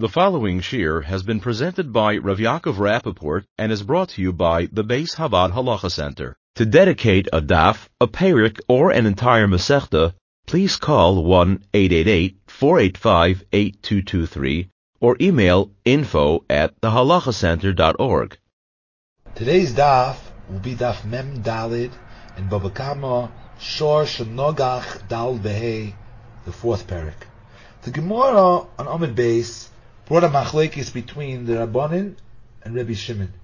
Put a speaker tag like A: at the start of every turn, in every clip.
A: The following shir has been presented by Rav Yaakov Rappaport and is brought to you by the Beis Havad Halacha Center. To dedicate a daf, a perik, or an entire masechta, please call 1-888-485-8223 or email info@thehalachacenter.org.
B: Today's daf will be daf Mem Dalid and Baba Kama Shor Shenogach Dal Behei, the fourth perik. The Gemara on Amud Beis brought a machlekes between the Rabbanin and Rabbi Shimon.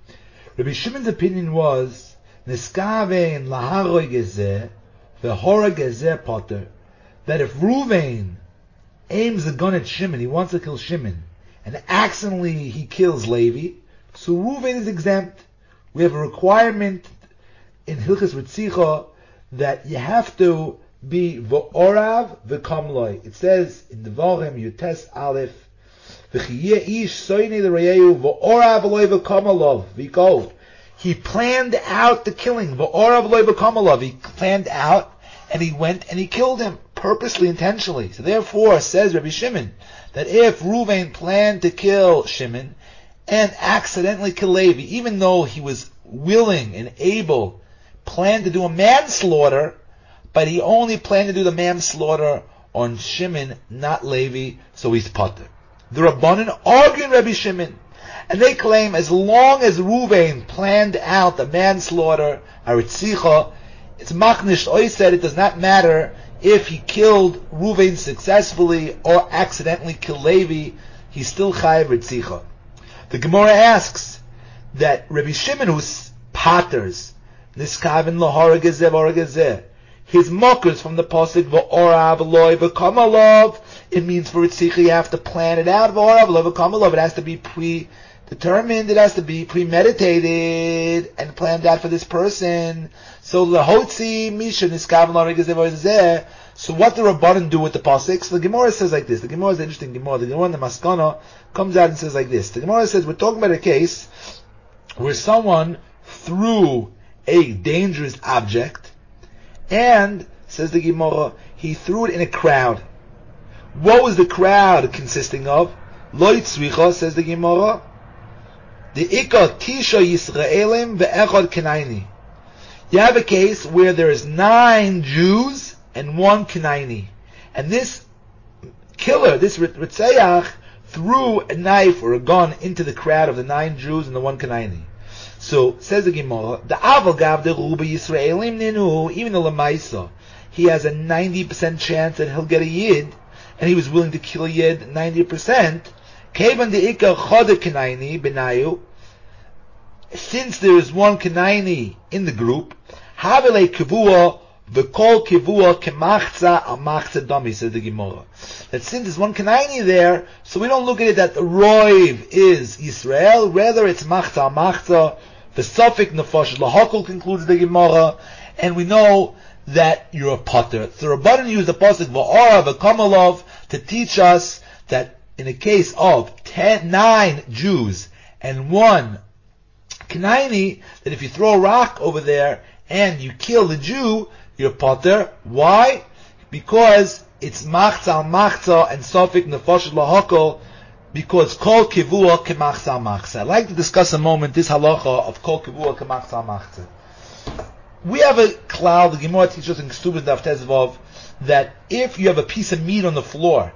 B: Rabbi Shimon's opinion was Niskavein laharoi gezeh v'hora gezeh potter, that if Ruvain aims a gun at Shimon, he wants to kill Shimon, and accidentally he kills Levi, so Ruvain is exempt. We have a requirement in Hilchas Ritzicha that you have to be v'orav v'kamloi. It says in the Devarim Yutes Aleph, v'chiyeh ish soynei l'reyehu v'orav v'loi v'kamalov v'kol. He planned out the killing. V'orav v'loi v'kamalov. He planned out and he went and he killed him purposely, intentionally. So therefore, says Rabbi Shimon, that if Ruvain planned to kill Shimon and accidentally kill Levi, even though he was willing and able, planned to do a manslaughter, but he only planned to do the manslaughter on Shimon, not Levi, so he's potter. The Rabbanan arguing Rabbi Shimon, and they claim as long as Ruvain planned out the manslaughter, Aritzicha, it's machnish oised, it does not matter if he killed Ruvain successfully or accidentally killed Levi, he's still chayav Ritzicha. The Gemara asks that Rabbi Shimon, who's potters, niskaven lahara gezeh v'hara gezeh, his mockers from the pasuk v'orav v'loi v'kamalov, it means for Ritzicha you have to plan it out. V'orav v'loi v'kamalov, it has to be predetermined, it has to be premeditated and planned out for this person. So the hotzi misha niskaven lahara gezeh v'hara gezeh. So what the Rabbanan do with the pasuk? So the Gemara says like this. The Gemara is an interesting Gemara. The Gemara in the Maskana comes out and says like this. The Gemara says we're talking about a case where someone threw a dangerous object, and, says the Gemara, he threw it in a crowd. What was the crowd consisting of? Lo yitzricha, says the Gemara, the ikka tisha Yisraelim ve'echad Kenaini. You have a case where there is 9 Jews and 1 Kenaini. And this killer, this Ritzeach, threw a knife or a gun into the crowd of the 9 Jews and the 1 Kenaini. So, says the Gemara, the Aval Gav the Ruba Yisraelim Ninu, even the Lamaisa, he has a 90% chance that he'll get a Yid, and he was willing to kill a Yid 90%. Kevan the Ikka Choda Kenaini Benayu, since there is 1 Kenaini in the group, Havele Kivua, V'kol Kivua Kemachza Amachza Dami, says the Gemara. That since there's 1 Kenaini there, so we don't look at it that the Roiv is Yisrael, rather it's Machza Amachza, the Suffolk Nefesh Lahakol, concludes the Gemara, and we know that you're a potter. So Rabbanan used the pasuk V'orav v'kamalov to teach us that in a case of 9 Jews and 1 Kenaini, that if you throw a rock over there and you kill the Jew, you're potter. Why? Because it's machza machza and sofik nefesh lahakol, because kol kivua kemachza machza. I'd like to discuss a moment this halacha of kol kivua kemachza machza. We have a cloud, the Gemara teaches us in Ksubin Daf Tezvav, that if you have a piece of meat on the floor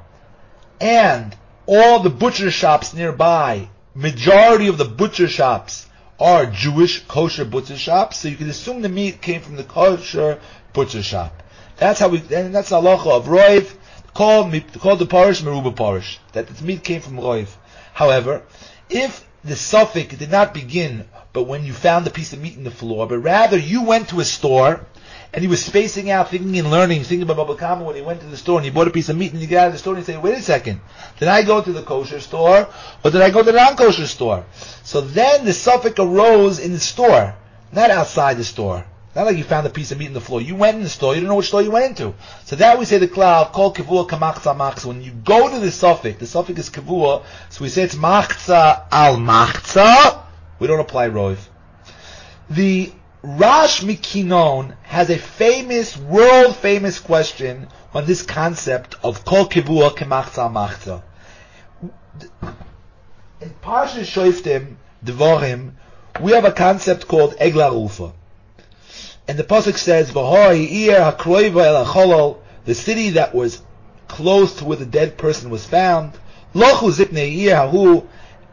B: and all the butcher shops nearby, majority of the butcher shops are Jewish kosher butcher shops, so you can assume the meat came from the kosher butcher shop. That's how and that's the halacha of Roiv, called the parish Meruba parish, that the meat came from Roiv. However, if the suffix did not begin but when you found the piece of meat in the floor, but rather you went to a store and he was spacing out, thinking and learning, thinking about Baba Kama when he went to the store and he bought a piece of meat and you get out of the store and you say, wait a second, did I go to the kosher store or did I go to the non-kosher store? So then the suffix arose in the store, not outside the store. Not like you found a piece of meat in the floor. You went in the store, you don't know which store you went into. So that we say the cloud, kol kivua kamachza machza. When you go to the suffix is kivua, so we say it's machza al machza, we don't apply roiv. The Rash Mikinon has a famous, world famous question on this concept of kol kivua kemachza machza. Parshas Shoftim, Devarim, we have a concept called Egla Rufa. And the pasuk says, "V'hoi ir hakroiva el hacholol," the city that was close to where the dead person was found. Lochu ziknei ir hahu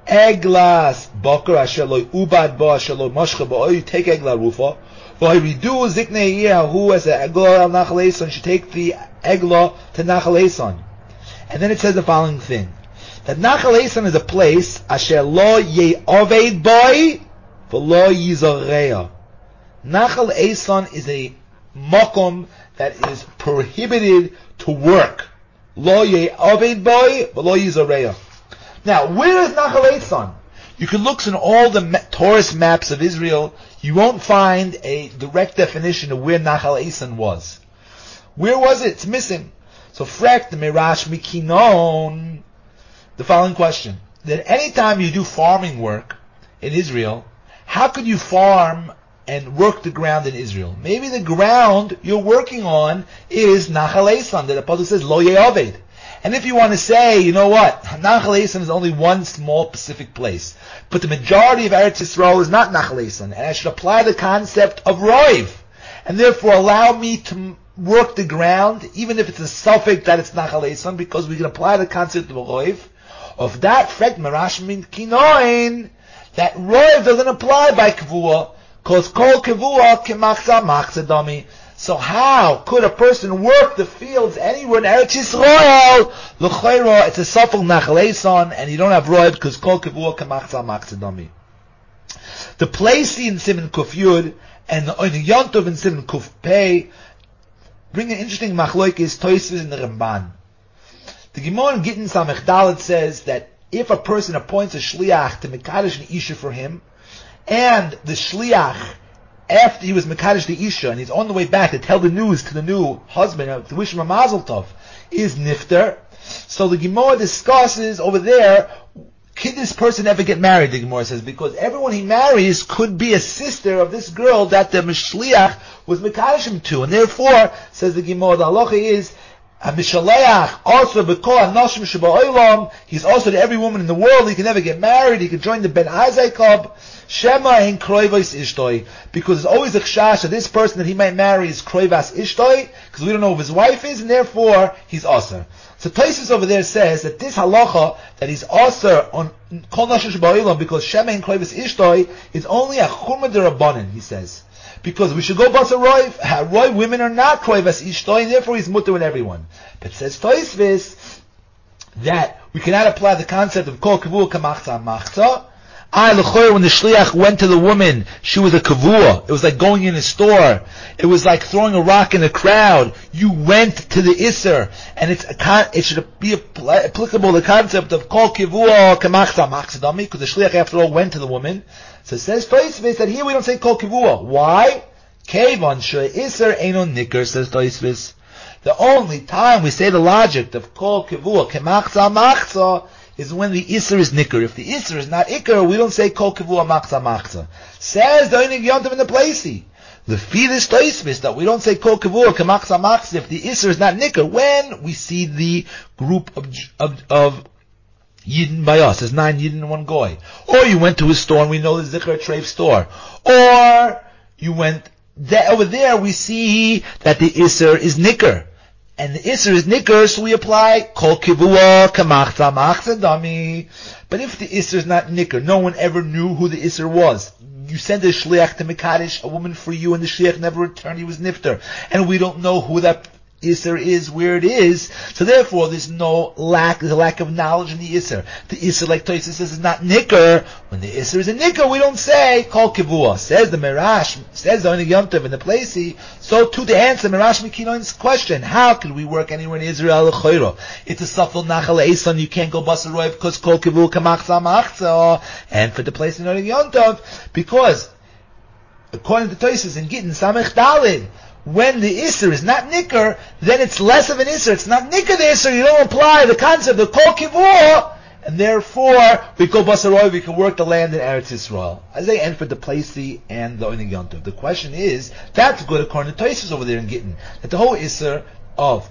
B: eglas boker asher lo ubad bo asher lo mashcha bo. You take Egla Rufa. V'hoi ridu ziknei ir hahu as a egla al Nachal Eson. You should take the Egla to Nachal Eson. And then it says the following thing: that Nachal Eson is a place asher lo ye'oved boy v'lo yizareya. Nachal Eson is a makom that is prohibited to work. Lo ye'aved boy, v'lo yizareya. Now, where is Nachal Eson? You can look in all the Taurus maps of Israel. You won't find a direct definition of where Nachal Eson was. Where was it? It's missing. So, frek the Mirash Mikinon. The following question: that any time you do farming work in Israel, how could you farm and work the ground in Israel? Maybe the ground you're working on is Nachal Eson, that the pasuk says Lo Ye'aved. And if you want to say, you know what, Nachal Eson is only one small specific place, but the majority of Eretz Yisrael is not Nachal Eson, and I should apply the concept of Roiv, and therefore allow me to work the ground, even if it's a suffix that it's Nachal Eson, because we can apply the concept of Roiv. Of that, Frek Merash Min Kinoin, that Roiv doesn't apply by Kavua, because kol kavua kemachza machza dami. So how could a person work the fields anywhere in Eretz Yisrael? L'chayra, it's a safel Nachal Eson, and you don't have roiv because kol kavua kemachza machza dami. The place in Siman Kuf Yud and the Yontov in Siman Kuf Pei bring an interesting machlokes Tosfos in the Ramban. The Gemara in Gittin Samech Dalet says that if a person appoints a shliach to mekadosh an isha for him, and the shliach, after he was mekadosh the isha, and he's on the way back to tell the news to the new husband, to wish him a mazel tov, is nifter. So the Gemara discusses over there, can this person ever get married, the Gemara says, because everyone he marries could be a sister of this girl that the shliach was mekadosh him to, and therefore, says the Gemara, the halacha is, Mishaleach also b'kol hanoshim sheba'olam. He's also to every woman in the world. He can never get married. He can join the Ben Azai club. Shema ein kroivas ishtoi, because there's always a chash that this person that he might marry is kroivas ishtoi, because we don't know who his wife is, and therefore he's aser. So Tosfos over there says that this halacha that he's aser on kol hanoshim sheba'olam because shema ein kroivas ishtoi is only a chumah derabanan. He says. Because we should go basa roiv. Roiv women are not kroivas ishtoi, and therefore he's mutter in everyone. But says Tosfos that we cannot apply the concept of kol kavua kamachza machza. When the shliach went to the woman, she was a kavua. It was like going in a store. It was like throwing a rock in a crowd. You went to the isser, and it should be applicable the concept of kol kavua kamachza machza, because the shliach after all went to the woman. So it says Tosfos that here we don't say kol kivua. Why? Kevon she'isser eino nicker, says Tosfos. The only time we say the logic of kol kivua kemachza machza is when the isser is nicker. If the isser is not icker, we don't say kol kivua machza machza. Says the Oinig Yontav in the Placey. The fetus Tosfos that we don't say kol kivua kemachza machza if the isser is not nicker. When we see the group of Yidden by us. There's 9 Yidden and 1 Goy. Or you went to a store and we know the Zikr Treif store. Or you went over there, we see that the Isser is Nicker. And the Isser is Nicker, so we apply Kol Kivua Kamachza Machza Dami. But if the Isser is not Nicker, no one ever knew who the Isser was. You send a Shliach to Mekadesh, a woman for you, and the Shliach never returned, he was Nifter. And we don't know who that Isser is, where it is, so therefore there's a lack of knowledge in the Isser. The Isser, like Tosfos says, is not Nicker. When the Isser is a Nicker, we don't say Kol Kivua. Says the Merash, says the Oinig Yontav in the Placey. So to answer Merash Mikinoin's question, how can we work anywhere in Israel l'chayro? It's a safel Nachal Eson, you can't go basa roiv because Kol Kivua kamachza machza, and for the place in Oinig Yontav, because according to Tosfos in Gittin Samech Dalid, when the Isser is not Nicker, then it's less of an Isser. It's not Nicker the Isser, you don't apply the concept of Kol Kivua, and therefore, we go Basaroi, we can work the land in Eretz Yisrael. As they end for the Placey and the Oinig Yontav. The question is, that's good according to Tosfos over there in Gittin, that the whole Isser of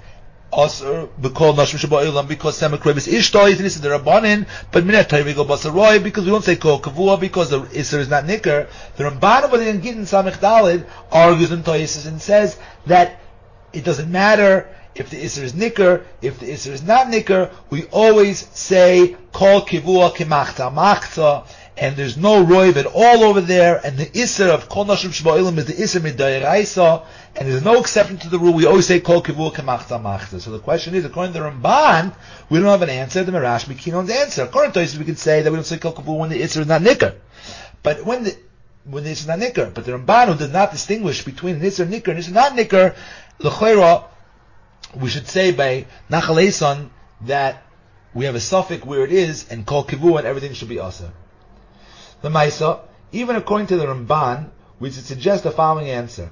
B: Asr b'kol nashim sheba'olam because semikrovis ishtoi is the rabbanin, but minat Torah we go basaroi because we don't say kol kavua because the iser is not nicker. The Ramban over there in Gittin Samech Dalid argues in Toysis and says that it doesn't matter if the iser is nicker, if the iser is not nicker. We always say kol kavua kemachta machta. And there's no roiv at all over there, and the iser of kol nashim sheba'olam is the iser midayraisa, and there's no exception to the rule. We always say kol kivur kemachta machta. So the question is, according to the Ramban, we don't have an answer. The Merash Mekinon's answer. According to us, we can say that we don't say kol kivur when the iser is not nicker, but when the iser is not nicker. But the Ramban, who does not distinguish between an iser nicker and iser not nicker, l'choira, we should say by Nachal Eson that we have a suffix where it is, and kol kivur and everything should be asa. The Maisa, even according to the Ramban, we should suggest the following answer.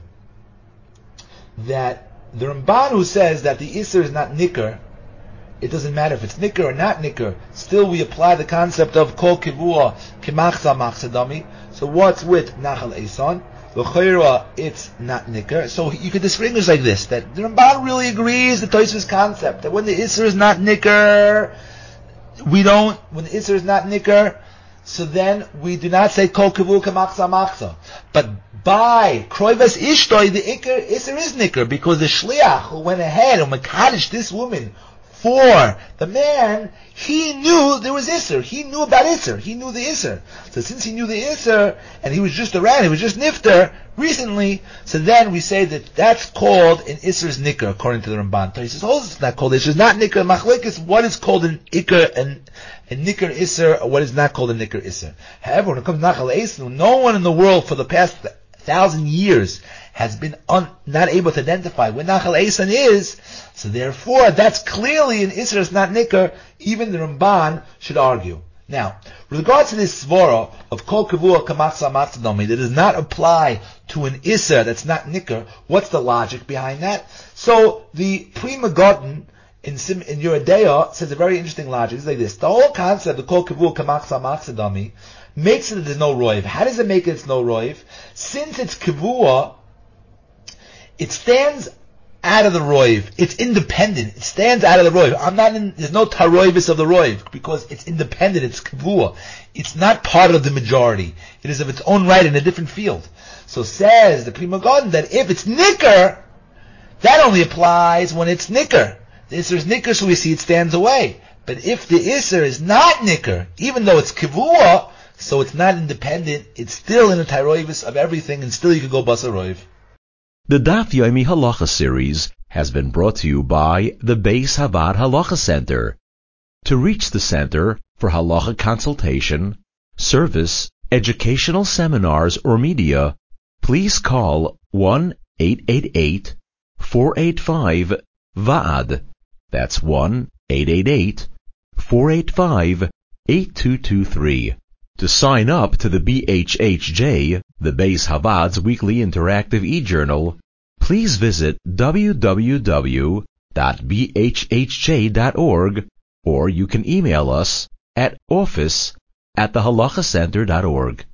B: That the Ramban who says that the Isser is not nicker, it doesn't matter if it's nicker or not nicker, still we apply the concept of kol kivua kimachza machzadami. So what's with Nachal Eson? L'choira, it's not nicker. So you could distinguish like this, that the Ramban really agrees with Tosfos concept, that when the Isser is not nicker, when the Isser is not nicker, so then we do not say kol kavur k'machza machza. But by kroivas ishtoi, the iser is nicker, because the shliach who went ahead and mekadosh this woman for the man, he knew there was iser. He knew about iser. He knew the iser. So since he knew the iser, and he was just around, he was just nifter recently, so then we say that that's called an iser's nicker, according to the Ramban. So he says, oh, it's not called iser. It's not nicker. Machlekes, what is called an iker and a nicker iser, or what is not called a nicker iser. However, when it comes to Nachal Eson, no one in the world for the past 1,000 years has been not able to identify what Nachal Eson is, so therefore that's clearly an iser, it's not nicker. Even the Ramban should argue. Now, with regards to this svara of kol kavua kamachza matzadomi that does not apply to an iser that's not nicker, what's the logic behind that? So the Pri Megadim in Yeridea says a very interesting logic. It's like this: the whole concept of kol kavua kamachza matzadomi makes it that there's no roiv. How does it make it it's no roiv? Since it's kavua, it stands out of the roiv. It's independent. It stands out of the roiv. There's no taroivis of the roiv because it's independent. It's kavua. It's not part of the majority. It is of its own right in a different field. So says the Pri Megadim that if it's nicker, that only applies when it's nicker. The iser is nicker, so we see it stands away. But if the iser is not nicker, even though it's kavua, so it's not independent, it's still in a taroivis of everything, and still you can go basaroiv.
A: The Daf Yomi Halacha series has been brought to you by the Beis Havad Halacha Center. To reach the center for halacha consultation, service, educational seminars, or media, please call 1-888-485-VAAD. That's 1-888-485-8223. To sign up to the BHHJ, the Beis Havad's weekly interactive e-journal, please visit www.bhhj.org, or you can email us at office@thehalachacenter.org.